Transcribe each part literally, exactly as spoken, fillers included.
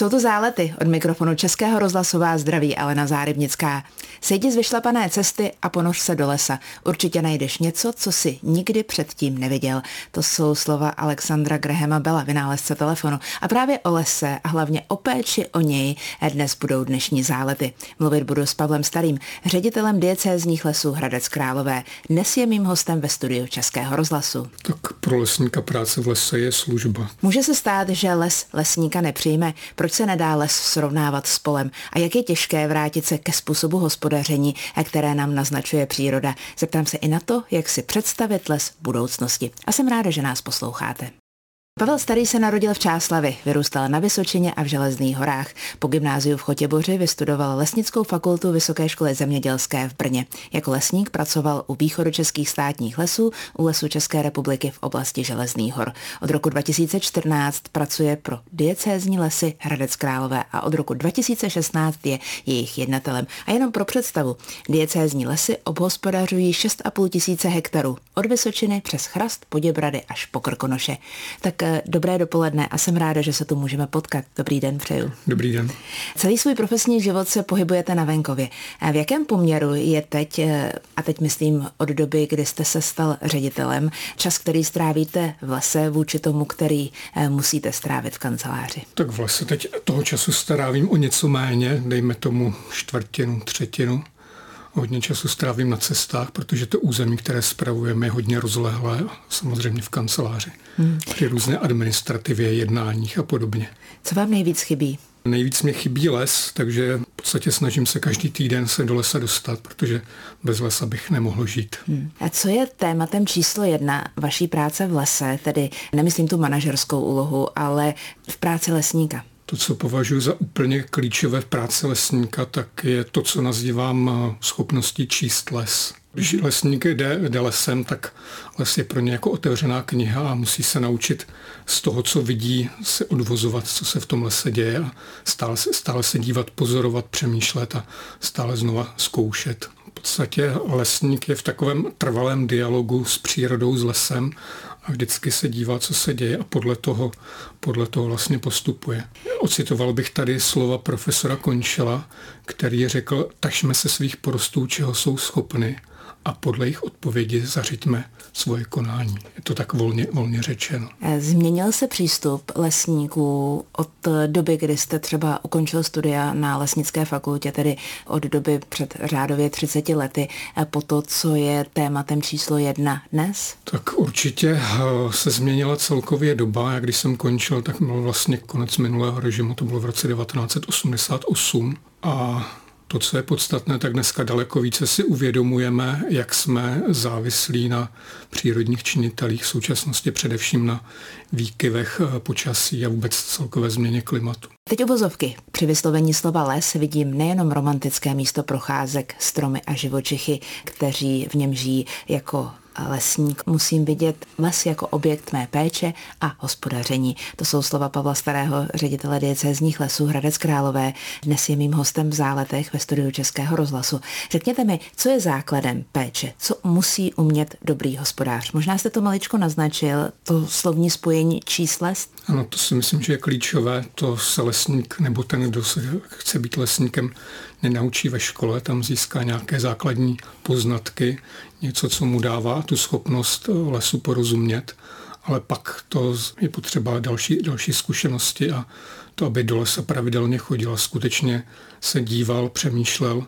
Jsou to zálety. Od mikrofonu Českého rozhlasu vás zdraví Alena Zárybnická. Sejdi z vyšlapané cesty a ponoř se do lesa. Určitě najdeš něco, co si nikdy předtím neviděl. To jsou slova Alexandra Grahama Bella, vynálezce telefonu. A právě o lese a hlavně o péči o něj dnes budou dnešní zálety. Mluvit budu s Pavlem Starým, ředitelem diecézních lesů Hradec Králové. Dnes je mým hostem ve studiu Českého rozhlasu. Tak pro lesníka práce v lese je služba. Může se stát, že les lesníka nepřijme. Proč se nedá les srovnávat s polem? A jak je těžké vrátit se ke způsobu hospodaření, které nám naznačuje příroda? Zeptám se i na to, jak si představit les v budoucnosti. A jsem ráda, že nás posloucháte. Pavel Starý se narodil v Čáslavi, vyrůstal na Vysočině a v Železných horách. Po gymnáziu v Chotěboři vystudoval lesnickou fakultu Vysoké školy zemědělské v Brně. Jako lesník pracoval u východočeských státních lesů, u Lesů České republiky v oblasti Železných hor. Od roku dva tisíce čtrnáct pracuje pro diecézní lesy Hradec Králové a od roku dva tisíce šestnáct je jejich jednatelem. A jenom pro představu, diecézní lesy obhospodařují šest a půl tisíce hektarů, od Vysočiny přes Chrast, Poděbrady až po Krkonoše. Tak dobré dopoledne a jsem ráda, že se tu můžeme potkat. Dobrý den přeju. Dobrý den. Celý svůj profesní život se pohybujete na venkově. V jakém poměru je teď, a teď myslím od doby, kdy jste se stal ředitelem, čas, který strávíte v lese vůči tomu, který musíte strávit v kanceláři? Tak v lese teď toho času strávím o něco méně, dejme tomu čtvrtinu, třetinu. Hodně času strávím na cestách, protože to území, které spravujeme, je hodně rozlehlé a samozřejmě v kanceláři. Hmm. Při různé administrativě, jednáních a podobně. Co vám nejvíc chybí? Nejvíc mě chybí les, takže v podstatě snažím se každý týden se do lesa dostat, protože bez lesa bych nemohl žít. Hmm. A co je tématem číslo jedna vaší práce v lese, tedy nemyslím tu manažerskou úlohu, ale v práci lesníka? To, co považuji za úplně klíčové v práci lesníka, tak je to, co nazývám schopností číst les. Když lesník jde, jde lesem, tak les je pro ně jako otevřená kniha a musí se naučit z toho, co vidí, se odvozovat, co se v tom lese děje a stále se, stále se dívat, pozorovat, přemýšlet a stále znova zkoušet. V podstatě lesník je v takovém trvalém dialogu s přírodou, s lesem a vždycky se dívá, co se děje a podle toho, podle toho vlastně postupuje. Ocitoval bych tady slova profesora Končela, který řekl, tažme se svých porostů, čeho jsou schopny a podle jejich odpovědi zařiďme svoje konání. Je to tak volně, volně řečeno. Změnil se přístup lesníků od doby, kdy jste třeba ukončil studia na lesnické fakultě, tedy od doby před řádově třiceti lety, po to, co je tématem číslo jedna dnes? Tak určitě se změnila celkově doba. Já když jsem končil, tak byl vlastně konec minulého režimu, to bylo v roce devatenáct set osmdesát osm a to, co je podstatné, tak dneska daleko více si uvědomujeme, jak jsme závislí na přírodních činitelích, v současnosti především na výkyvech počasí a vůbec celkové změně klimatu. Teď uvozovky. Při vyslovení slova les vidím nejenom romantické místo procházek, stromy a živočichy, kteří v něm žijí. Jako lesník musím vidět les jako objekt mé péče a hospodaření. To jsou slova Pavla Starého, ředitele diecézních lesů Hradec Králové. Dnes je mým hostem v Záletech ve studiu Českého rozhlasu. Řekněte mi, co je základem péče? Co musí umět dobrý hospodář? Možná jste to maličko naznačil, to slovní spojení číst les? Ano, to si myslím, že je klíčové. To se lesník nebo ten, kdo se chce být lesníkem, nenaučí ve škole. Tam získá nějaké základní poznatky, něco, co mu dává tu schopnost lesu porozumět, ale pak to je potřeba další, další zkušenosti a to, aby do lesa pravidelně chodil a skutečně se díval, přemýšlel.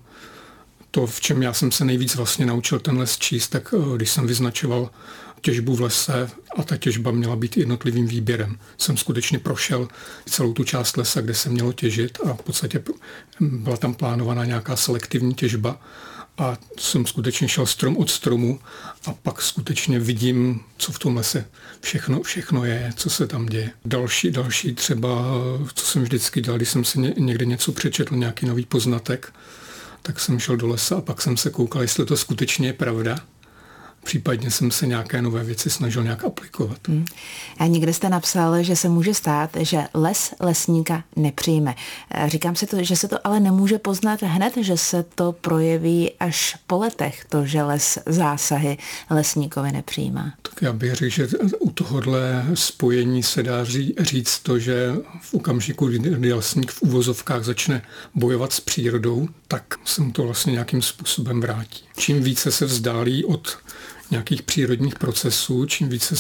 To, v čem já jsem se nejvíc vlastně naučil ten les číst, tak když jsem vyznačoval těžbu v lese a ta těžba měla být jednotlivým výběrem. Jsem skutečně prošel celou tu část lesa, kde se mělo těžit a v podstatě byla tam plánovaná nějaká selektivní těžba a jsem skutečně šel strom od stromu a pak skutečně vidím, co v tom lese všechno, všechno je, co se tam děje. Další, další třeba, co jsem vždycky dělal, když jsem si někde něco přečetl, nějaký nový poznatek, tak jsem šel do lesa a pak jsem se koukal, jestli to skutečně je pravda. případně jsem se nějaké nové věci snažil nějak aplikovat. Hmm. A někde jste napsal, že se může stát, že les lesníka nepřijme. Říkám si to, že se to ale nemůže poznat hned, že se to projeví až po letech, to, že les zásahy lesníkovi nepřijímá. Tak já bych řekl, že u tohohle spojení se dá říct to, že v okamžiku, kdy lesník v uvozovkách začne bojovat s přírodou, tak se mu to vlastně nějakým způsobem vrátí. Čím více se vzdálí od nějakých přírodních procesů, čím více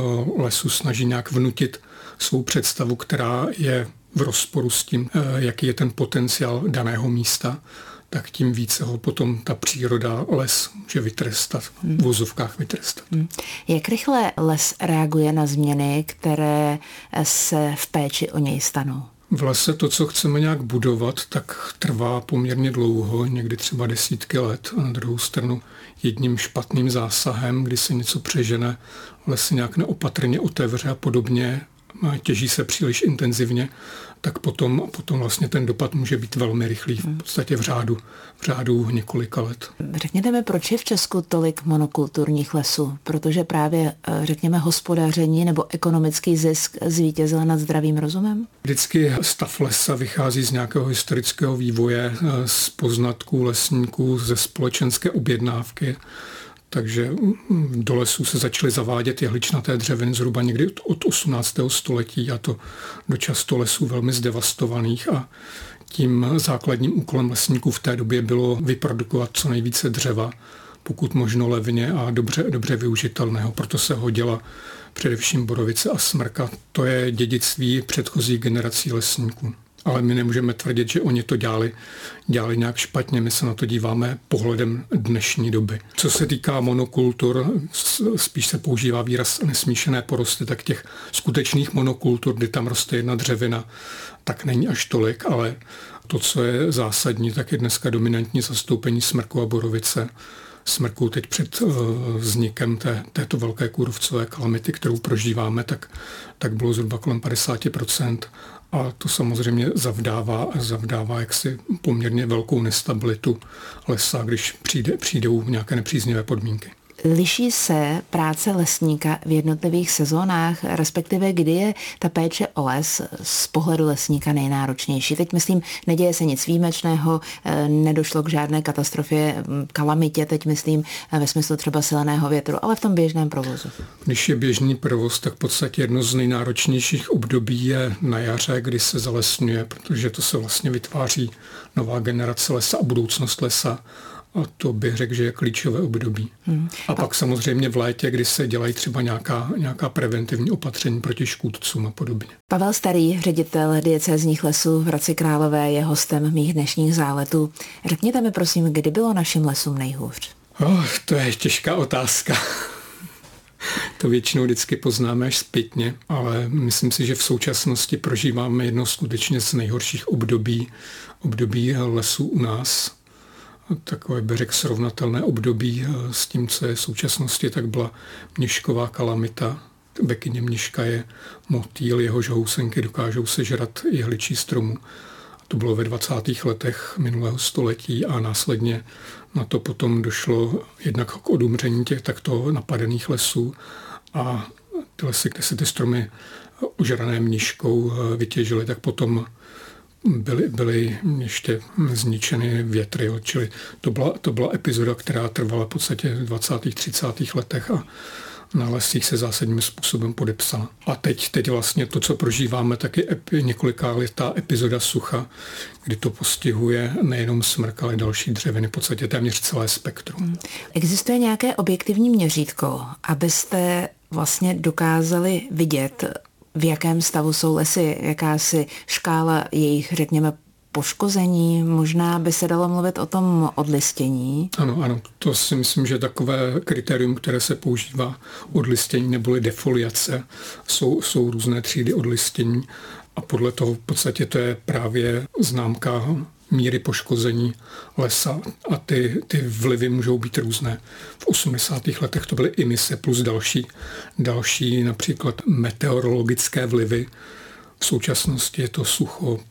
lesu snaží nějak vnutit svou představu, která je v rozporu s tím, jaký je ten potenciál daného místa, tak tím více ho potom ta příroda, les může vytrestat, v vozovkách vytrestat. Hmm. Jak rychle les reaguje na změny, které se v péči o něj stanou? V lese to, co chceme nějak budovat, tak trvá poměrně dlouho, někdy třeba desítky let. A na druhou stranu jedním špatným zásahem, kdy se něco přežene, les se nějak neopatrně otevře a podobně, těží se příliš intenzivně, tak potom, potom vlastně ten dopad může být velmi rychlý, v podstatě v řádu, v řádu několika let. Řekněte mi, proč je v Česku tolik monokulturních lesů? Protože právě, řekněme, hospodaření nebo ekonomický zisk zvítězil nad zdravým rozumem? Vždycky stav lesa vychází z nějakého historického vývoje, z poznatků lesníků, ze společenské objednávky. Takže do lesů se začaly zavádět jehličnaté dřeviny zhruba někdy od osmnáctého století a to do často lesů velmi zdevastovaných a tím základním úkolem lesníků v té době bylo vyprodukovat co nejvíce dřeva, pokud možno levně a dobře, dobře využitelného. Proto se hodila především borovice a smrka. To je dědictví předchozích generací lesníků. Ale my nemůžeme tvrdit, že oni to dělali, dělali nějak špatně. My se na to díváme pohledem dnešní doby. Co se týká monokultur, spíš se používá výraz nesmíšené porosty, tak těch skutečných monokultur, kdy tam roste jedna dřevina, tak není až tolik, ale to, co je zásadní, tak je dneska dominantní zastoupení smrku a borovice. Smrku teď před vznikem té, této velké kůrovcové kalamity, kterou prožíváme, tak, tak bylo zhruba kolem padesát procent. A to samozřejmě zavdává, zavdává jaksi poměrně velkou nestabilitu lesa, když přijde, přijdou nějaké nepříznivé podmínky. Liší se práce lesníka v jednotlivých sezónách, respektive kdy je ta péče o les z pohledu lesníka nejnáročnější? Teď myslím, neděje se nic výjimečného, nedošlo k žádné katastrofě, kalamitě, teď myslím ve smyslu třeba silného větru, ale v tom běžném provozu. Když je běžný provoz, tak v podstatě jedno z nejnáročnějších období je na jaře, kdy se zalesňuje, protože to se vlastně vytváří nová generace lesa a budoucnost lesa. A to bych řekl, že je klíčové období. Hmm. A pak samozřejmě v létě, kdy se dělají třeba nějaká, nějaká preventivní opatření proti škůdcům a podobně. Pavel Starý, ředitel diecézních lesů v Hradci Králové, je hostem mých dnešních záletů. Řekněte mi prosím, kdy bylo našim lesům nejhůř? Oh, to je těžká otázka. To většinou vždycky poznáme až zpětně, ale myslím si, že v současnosti prožíváme jedno skutečně z nejhorších období, období lesů u nás. Takové, bych řekl, srovnatelné období s tím, co je v současnosti, tak byla mnišková kalamita. Bekyně mniška je motýl, jehož housenky dokážou sežrat jehličí stromů. To bylo ve dvacátých letech minulého století a následně na to potom došlo jednak k odumření těch takto napadených lesů a ty lesy, kde se ty stromy ožrané mniškou vytěžily, tak potom byly, byly ještě zničeny větry, čili to byla, to byla epizoda, která trvala v podstatě v dvacátých třicátých letech a na lesích se zásadním způsobem podepsala. A teď, teď vlastně to, co prožíváme, tak je epi, několika letá epizoda sucha, kdy to postihuje nejenom smrk, ale další dřeviny, v podstatě téměř celé spektrum. Existuje nějaké objektivní měřítko, abyste vlastně dokázali vidět, v jakém stavu jsou lesy, jakási škála jejich, řekněme, poškození, možná by se dalo mluvit o tom odlistění. Ano, ano, to si myslím, že takové kritérium, které se používá odlistění neboli defoliace, jsou, jsou různé třídy odlistění a podle toho v podstatě to je právě známka míry poškození lesa a ty, ty vlivy můžou být různé. V osmdesátých letech to byly imise plus další, další například meteorologické vlivy. V současnosti je to sucho,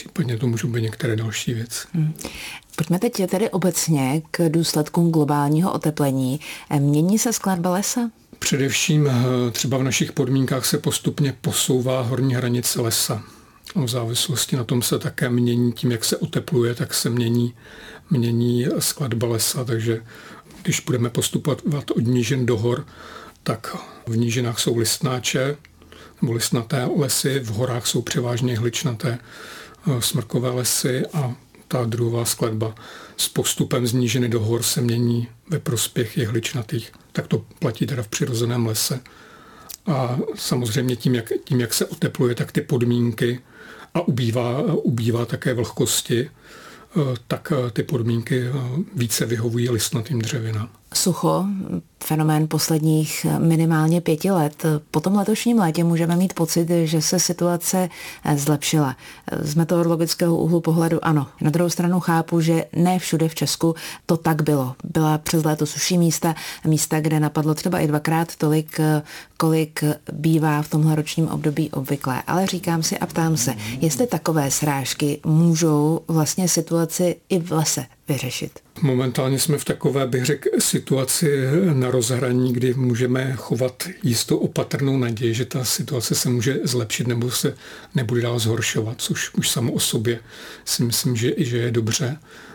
případně to můžou být některé další věci. Hmm. Pojďme teď tedy obecně k důsledkům globálního oteplení. Mění se skladba lesa? Především třeba v našich podmínkách se postupně posouvá horní hranice lesa. V závislosti na tom se také mění, tím jak se otepluje, tak se mění, mění skladba lesa, takže když budeme postupovat od nížin do hor, tak v nížinách jsou listnáče nebo listnaté lesy, v horách jsou převážně hličnaté smrkové lesy a ta druhová skladba s postupem z nížiny do hor se mění ve prospěch jehličnatých. Tak to platí teda v přirozeném lese. A samozřejmě tím, jak, tím, jak se otepluje, tak ty podmínky a ubývá, ubývá také vlhkosti, tak ty podmínky více vyhovují listnatým dřevinám. Sucho, fenomén posledních minimálně pěti let. Po tom letošním létě můžeme mít pocit, že se situace zlepšila. Z meteorologického úhlu pohledu ano. Na druhou stranu chápu, že ne všude v Česku to tak bylo. Byla přes léto suší místa, místa, kde napadlo třeba i dvakrát tolik, kolik bývá v tomhle ročním období obvyklé. Ale říkám si a ptám se, jestli takové srážky můžou vlastně situaci i v lese vyřešit. Momentálně jsme v takové, bych řekl, situaci na rozhraní, kdy můžeme chovat jistou opatrnou naději, že ta situace se může zlepšit nebo se nebude dál zhoršovat, což už samo o sobě si myslím, že, že je dobře.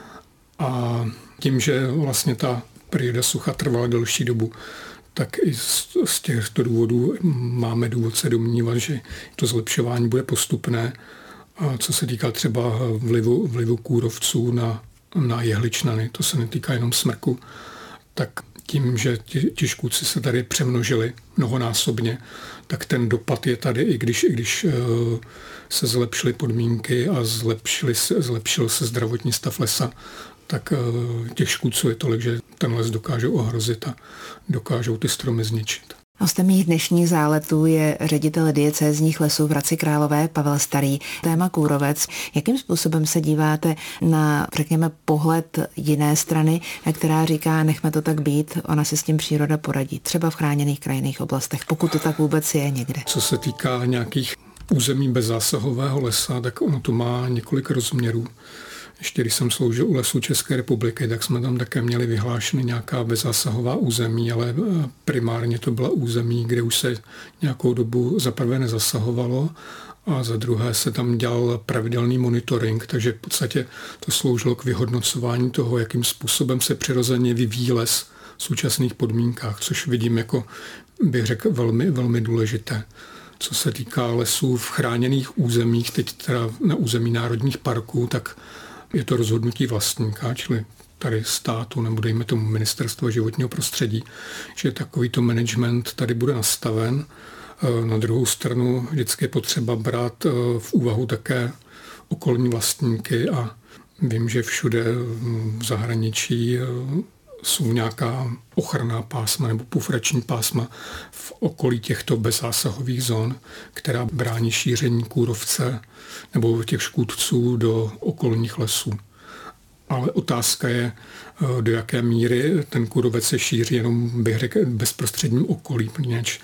A tím, že vlastně ta perioda sucha trvala delší dobu, tak i z, z těchto důvodů máme důvod se domnívat, že to zlepšování bude postupné. A co se týká třeba vlivu, vlivu kůrovců na na jehličnany, to se netýká jenom smrku, tak tím, že ti, ti škůdci se tady přemnožili mnohonásobně, tak ten dopad je tady, i když, i když uh, se zlepšily podmínky a zlepšili se, zlepšil se zdravotní stav lesa, tak uh, těch škůdců je tolik, že ten les dokážou ohrozit a dokážou ty stromy zničit. Hostem mých dnešních záletů je ředitel diecézních lesů v Hradci Králové Pavel Starý. Téma kůrovec. Jakým způsobem se díváte na, řekněme, pohled jiné strany, která říká, nechme to tak být, ona si s tím příroda poradí, třeba v chráněných krajinných oblastech, pokud to tak vůbec je někde. Co se týká nějakých území bezzásahového lesa, tak ono to má několik rozměrů. Ještě když jsem sloužil u Lesů České republiky, tak jsme tam také měli vyhlášeny nějaká bezzásahová území, ale primárně to byla území, kde už se nějakou dobu za prvé nezasahovalo a za druhé se tam dělal pravidelný monitoring, takže v podstatě to sloužilo k vyhodnocování toho, jakým způsobem se přirozeně vyvíjí les v současných podmínkách, což vidím jako, bych řekl, velmi, velmi důležité. Co se týká lesů v chráněných územích, teď teda na území národních parků, tak je to rozhodnutí vlastníka, čili tady státu, nebo dejme tomu Ministerstva životního prostředí, že takovýto management tady bude nastaven. Na druhou stranu vždycky je potřeba brát v úvahu také okolní vlastníky a vím, že všude v zahraničí jsou nějaká ochranná pásma nebo pufrační pásma v okolí těchto bezzásahových zón, která brání šíření kůrovce nebo těch škůdců do okolních lesů. Ale otázka je, do jaké míry ten kůrovec se šíří jenom, bych řekl, bezprostředním okolí, protože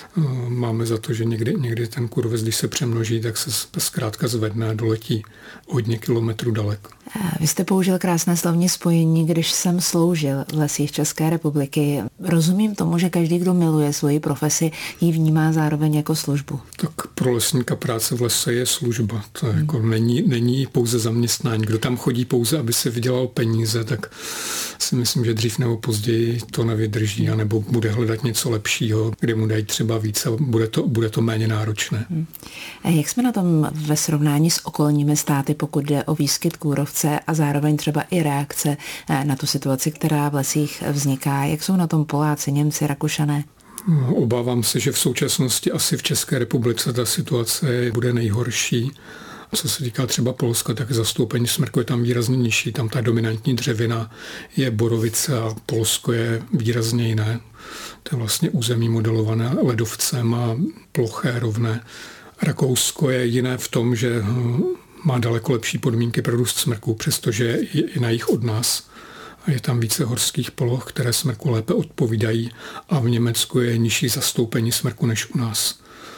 máme za to, že někdy, někdy ten kůrovec, když se přemnoží, tak se zkrátka zvedne a doletí hodně kilometrů daleko. Vy jste použil krásné slovní spojení, když jsem sloužil v lesích České republiky. Rozumím tomu, že každý, kdo miluje svoji profesi, ji vnímá zároveň jako službu. Tak pro lesníka práce v lese je služba. To hmm. jako není, není pouze zaměstnání. Kdo tam chodí pouze, aby si vydělal peníze, tak si myslím, že dřív nebo později to nevydrží, anebo bude hledat něco lepšího, kde mu dají třeba více a bude to, bude to méně náročné. Hmm. A jak jsme na tom ve srovnání s okolními státy, pokud jde o výskyt kůrovce a zároveň třeba i reakce na tu situaci, která v lesích vzniká? Jak jsou na tom Poláci, Němci, Rakušané? Obávám se, že v současnosti asi v České republice ta situace bude nejhorší. Co se týká třeba Polska, tak zastoupení smrku je tam výrazně nižší. Tam ta dominantní dřevina je borovice a Polsko je výrazně jiné. To je vlastně území modelované ledovcem a ploché, rovné. Rakousko je jiné v tom, že má daleko lepší podmínky pro růst smrku, přestože je i na jih od nás. Je tam více horských poloh, které smrku lépe odpovídají a v Německu je nižší zastoupení smrku než u nás.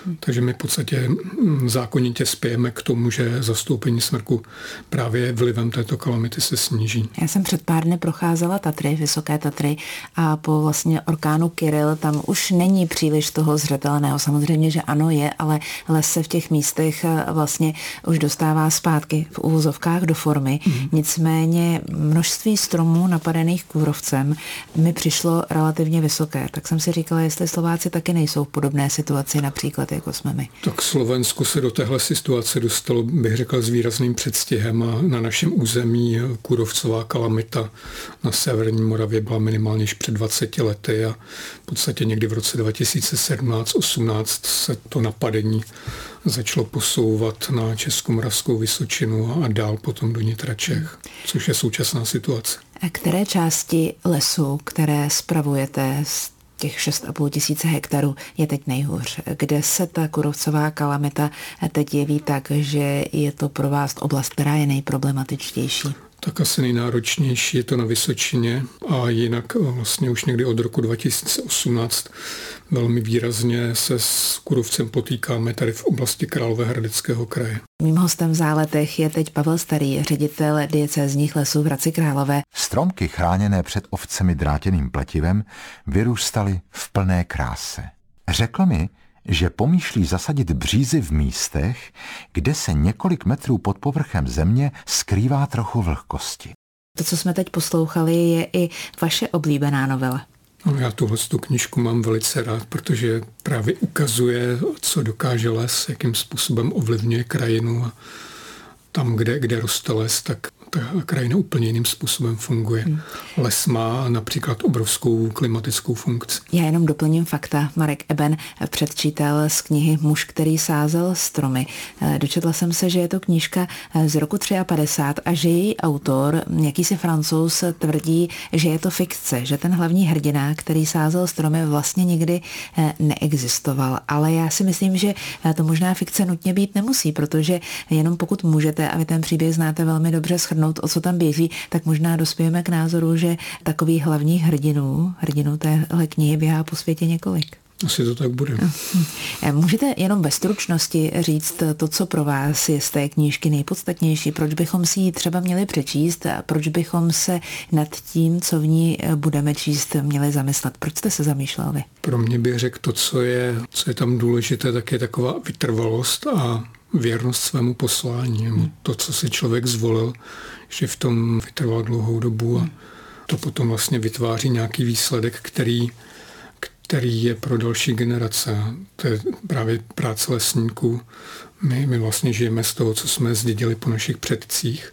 Takže my v podstatě zákonitě spějeme k tomu, že zastoupení smrku právě vlivem této kalamity se sníží. Já jsem před pár dny procházela Tatry, Vysoké Tatry a po vlastně orkánu Kyrill tam už není příliš toho zřetelného. Samozřejmě, že ano je, ale les se v těch místech vlastně už dostává zpátky v uvozovkách do formy. Mm. Nicméně množství stromů napadených kůrovcem mi přišlo relativně vysoké. Tak jsem si říkala, jestli Slováci taky nejsou v podobné situaci například jako jsme my. Tak Slovensko se do téhle situace dostalo, bych řekl, s výrazným předstihem a na našem území kůrovcová kalamita na severní Moravě byla minimálně již před dvaceti lety a v podstatě někdy v roce dva tisíce sedmnáct osmnáct se to napadení začalo posouvat na Českomoravskou Vysočinu a dál potom do nitra Čech, což je současná situace. A které části lesu, které spravujete z těch šest a půl tisíce hektarů, je teď nejhůř? Kde se ta kůrovcová kalamita teď jeví tak, že je to pro vás oblast, která je nejproblematičtější? Tak asi nejnáročnější je to na Vysočině a jinak vlastně už někdy od roku dva tisíce osmnáct velmi výrazně se s kůrovcem potýkáme tady v oblasti Královéhradeckého kraje. Mým hostem v Záletech je teď Pavel Starý, ředitel diecézních lesů v Hradci Králové. Stromky chráněné před ovcemi drátěným pletivem vyrůstaly v plné kráse. Řekl mi, že pomýšlí zasadit břízy v místech, kde se několik metrů pod povrchem země skrývá trochu vlhkosti. To, co jsme teď poslouchali, je i vaše oblíbená novela. No, já tuhle tu knížku mám velice rád, protože právě ukazuje, co dokáže les, jakým způsobem ovlivňuje krajinu a tam, kde, kde roste les, tak ta krajina úplně jiným způsobem funguje. Hmm. Les má například obrovskou klimatickou funkci. Já jenom doplním fakta. Marek Eben předčítal z knihy Muž, který sázel stromy. Dočetla jsem se, že je to knížka z roku padesát tři a že její autor, jakýsi Francouz, tvrdí, že je to fikce, že ten hlavní hrdina, který sázel stromy, vlastně nikdy neexistoval. Ale já si myslím, že to možná fikce nutně být nemusí, protože jenom pokud můžete, a vy ten příběh znáte velmi dobře, shrnout, o co tam běží, tak možná dospějeme k názoru, že takových hlavních hrdinů, hrdinů téhle knihy běhá po světě několik. Asi to tak bude. Můžete jenom ve stručnosti říct to, co pro vás je z té knížky nejpodstatnější, proč bychom si ji třeba měli přečíst a proč bychom se nad tím, co v ní budeme číst, měli zamyslet. Proč jste se zamýšlel vy? Pro mě bych řekl to, co je, co je tam důležité, tak je taková vytrvalost a věrnost svému poslání. Hmm. To, co si člověk zvolil, že v tom vytrval dlouhou dobu a to potom vlastně vytváří nějaký výsledek, který, který je pro další generace. To je právě práce lesníků. My, my vlastně žijeme z toho, co jsme zdědili po našich předcích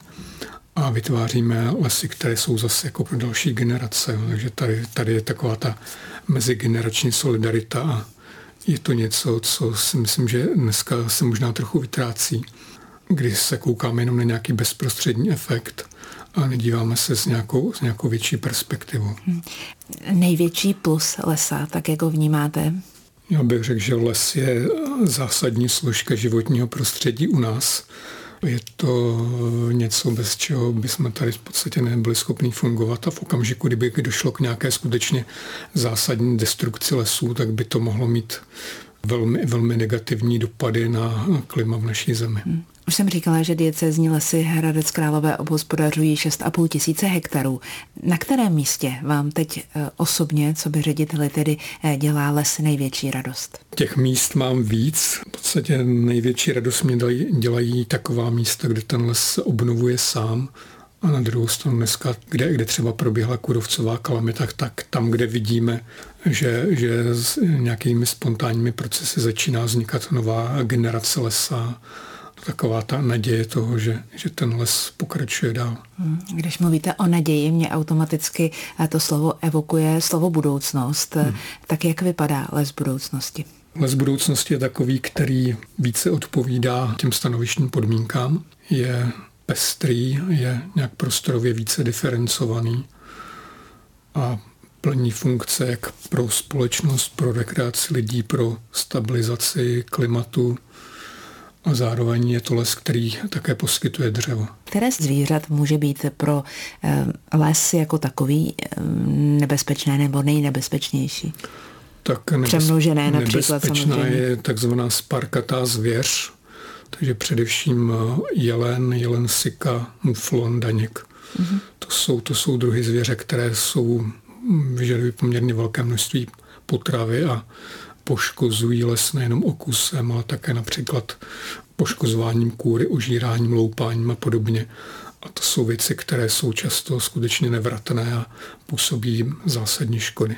a vytváříme lesy, které jsou zase jako pro další generace. Takže tady, tady je taková ta mezigenerační solidarita a je to něco, co si myslím, že dneska se možná trochu vytrácí, když se koukáme jenom na nějaký bezprostřední efekt a nedíváme se s nějakou, s nějakou větší perspektivou. Hmm. Největší plus lesa, tak jak ho vnímáte? Já bych řekl, že les je zásadní složka životního prostředí u nás. Je to něco, bez čeho bychom tady v podstatě nebyli schopni fungovat a v okamžiku, kdyby došlo k nějaké skutečně zásadní destrukci lesů, tak by to mohlo mít velmi, velmi negativní dopady na klima v naší zemi. Hmm. Už jsem říkala, že diecézní lesy Hradec Králové obhospodařují šest a půl tisíce hektarů. Na kterém místě vám teď osobně, co by řediteli tedy, dělá les největší radost? Těch míst mám víc. V podstatě největší radost mě dělají taková místa, kde ten les se obnovuje sám. A na druhou stranu dneska, kde, kde třeba proběhla kůrovcová kalamita, tak tam, kde vidíme, že, že s nějakými spontánními procesy začíná vznikat nová generace lesa, taková ta naděje toho, že, že ten les pokračuje dál. Když mluvíte o naději, mě automaticky to slovo evokuje slovo budoucnost. Hmm. Tak jak vypadá les budoucnosti? Les budoucnosti je takový, který více odpovídá těm stanovištním podmínkám. Je pestrý, je nějak prostorově více diferencovaný a plní funkce jak pro společnost, pro rekreaci lidí, pro stabilizaci klimatu a zároveň je to les, který také poskytuje dřevo. Které zvířat může být pro les jako takový nebezpečné nebo nejnebezpečnější? Tak nebez, přemnožené například nebezpečná samozřejmě. je takzvaná sparkatá zvěř, takže především jelen, jelen sika, muflon, daněk. Mm-hmm. To jsou, to jsou druhy zvěře, které jsou, vyžadují poměrně velké množství potravy a poškozují les nejenom okusem, ale také například poškozováním kůry, ožíráním, loupáním a podobně. A to jsou věci, které jsou často skutečně nevratné a působí zásadní škody.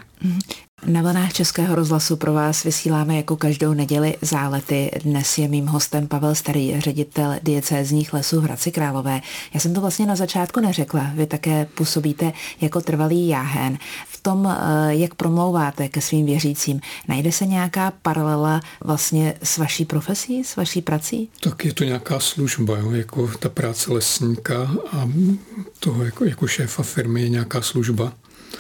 Na vlnách Českého rozhlasu pro vás vysíláme jako každou neděli Zálety. Dnes je mým hostem Pavel Starý, ředitel diecézních lesů v Hradci Králové. Já jsem to vlastně na začátku neřekla. Vy také působíte jako trvalý jáhen. V tom, jak promlouváte ke svým věřícím, najde se nějaká paralela vlastně s vaší profesí, s vaší prací? Tak je to nějaká služba, jo? Jako ta práce lesníka a toho jako, jako šéfa firmy je nějaká služba.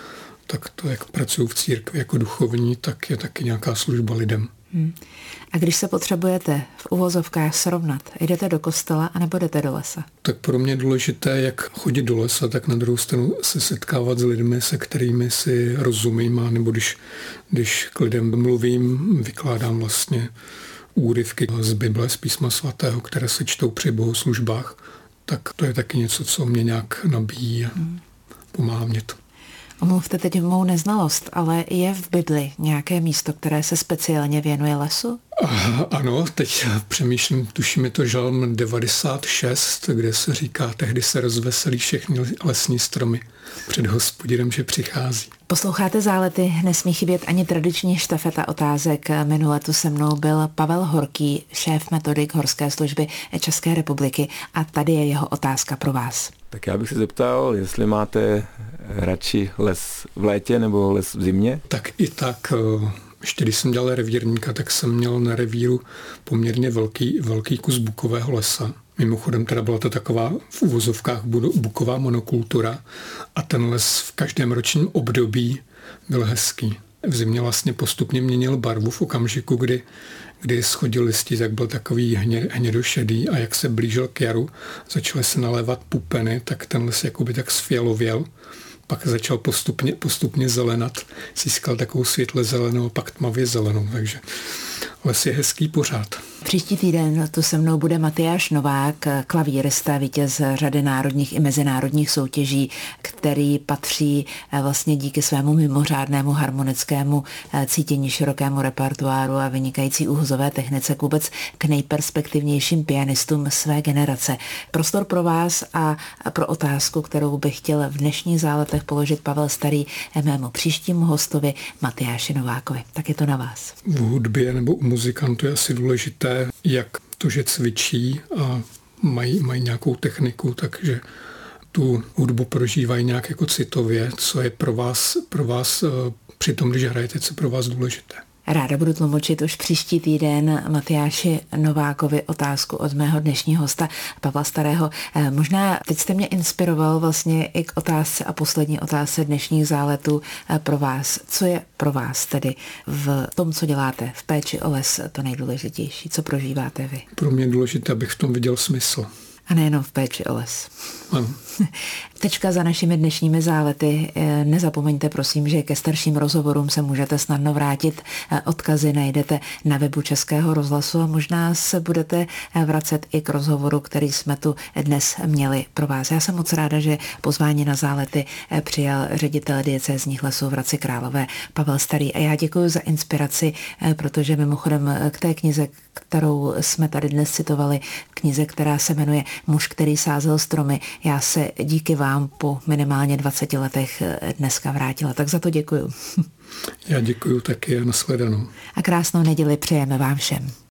Tak to, jak pracuji v církvi jako duchovní, tak je taky nějaká služba lidem. Hmm. A když se potřebujete v uvozovkách srovnat, jdete do kostela anebo jdete do lesa? Tak pro mě je důležité, jak chodit do lesa, tak na druhou stranu se setkávat s lidmi, se kterými si rozumím, a nebo když, když k lidem mluvím, vykládám vlastně úryvky z Bible, z písma svatého, které se čtou při bohoslužbách, tak to je taky něco, co mě nějak nabíjí a hmm. pomáhá mě to. Omluvte teď mou neznalost, ale je v Bibli nějaké místo, které se speciálně věnuje lesu? Aha, ano, teď přemýšlím, tuším, je to žalm devadesát šest, kde se říká, tehdy se rozveselí všechny lesní stromy před Hospodinem, že přichází. Posloucháte Zálety, nesmí chybět ani tradiční štafeta otázek. Minule tu se mnou byl Pavel Horký, šéf metodik Horské služby České republiky, a tady je jeho otázka pro vás. Tak já bych se zeptal, jestli máte radši les v létě nebo les v zimě? Tak i tak, ještě když jsem dělal revírníka, tak jsem měl na revíru poměrně velký, velký kus bukového lesa. Mimochodem teda byla to taková v uvozovkách buková monokultura a ten les v každém ročním období byl hezký. V zimě vlastně postupně měnil barvu v okamžiku, kdy, kdy schodil listí, tak byl takový hně, hnědošedý, a jak se blížil k jaru, začaly se nalévat pupeny, tak ten les jakoby tak sfialověl. Pak začal postupně, postupně zelenat, získal takovou světle zelenou, pak tmavě zelenou, takže les je hezký pořád. Příští týden tu se mnou bude Matyáš Novák, klavírista, vítěz řady národních i mezinárodních soutěží, který patří vlastně díky svému mimořádnému harmonickému cítění, širokému repertoáru a vynikající úhozové technice vůbec k nejperspektivnějším pianistům své generace. Prostor pro vás a pro otázku, kterou bych chtěl v dnešních Záletech položit Pavel Starý mému příštímu hostovi Matyáši Novákovi. Tak je to na vás. V hudbě nebo u muzikantů je asi důležité, jak to, že cvičí a mají, mají nějakou techniku, takže tu hudbu prožívají nějak jako citově, co je pro vás, pro vás při tom, když hrajete, co je pro vás důležité. Ráda budu tlumočit už příští týden Matyáši Novákovi otázku od mého dnešního hosta Pavla Starého. Možná teď jste mě inspiroval vlastně i k otázce a poslední otázce dnešních Záletů pro vás. Co je pro vás tedy v tom, co děláte, v péči o les, to nejdůležitější? Co prožíváte vy? Pro mě je důležité, abych v tom viděl smysl. A nejenom v péči o les. Ano. Tečka za našimi dnešními Zálety. Nezapomeňte prosím, že ke starším rozhovorům se můžete snadno vrátit. Odkazy najdete na webu Českého rozhlasu a možná se budete vracet i k rozhovoru, který jsme tu dnes měli pro vás. Já jsem moc ráda, že pozvání na Zálety přijal ředitel diecézních lesů v Hradci Králové Pavel Starý. A já děkuji za inspiraci, protože mimochodem k té knize, kterou jsme tady dnes citovali, knize, která se jmenuje Muž, který sázel stromy, já se díky vám po minimálně dvaceti letech dneska vrátila. Tak za to děkuju. Já děkuju taky a nashledanou. A krásnou neděli přejeme vám všem.